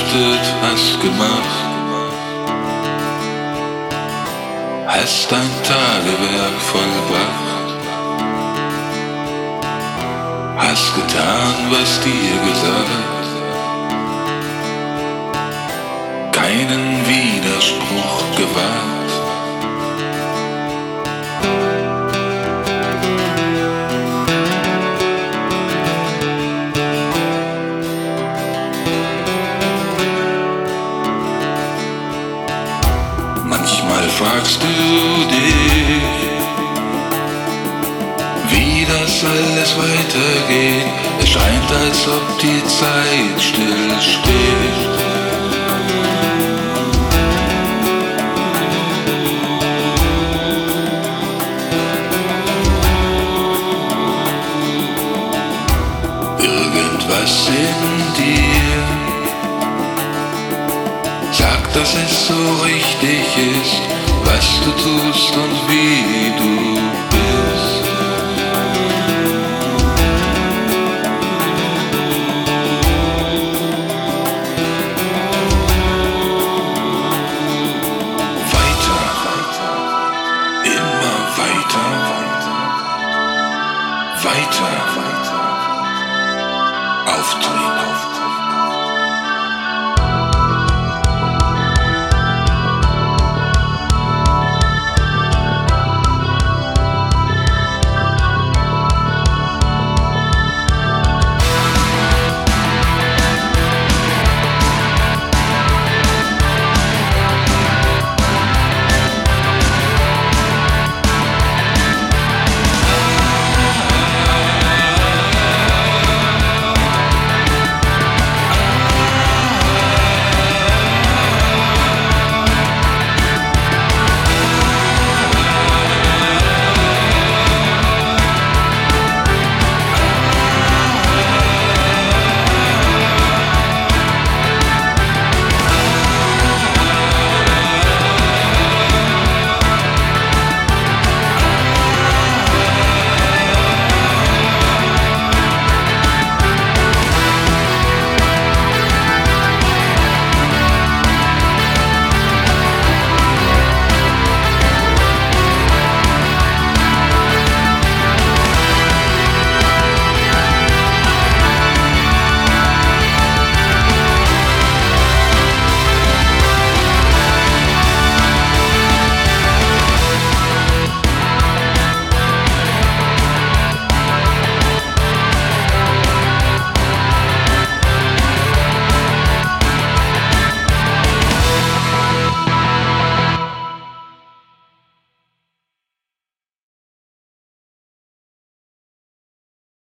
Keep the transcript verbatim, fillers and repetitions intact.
gewartet, hast gemacht, hast dein Tagewerk vollbracht, hast getan, was dir gesagt, keinen Widerspruch gewagt. Manchmal fragst du dich, wie das alles weitergeht. Es scheint, als ob die Zeit still steht. Irgendwas in dir sagt, dass es so richtig ist, was du tust und wie du bist. Weiter, immer weiter, weiter, auftreten.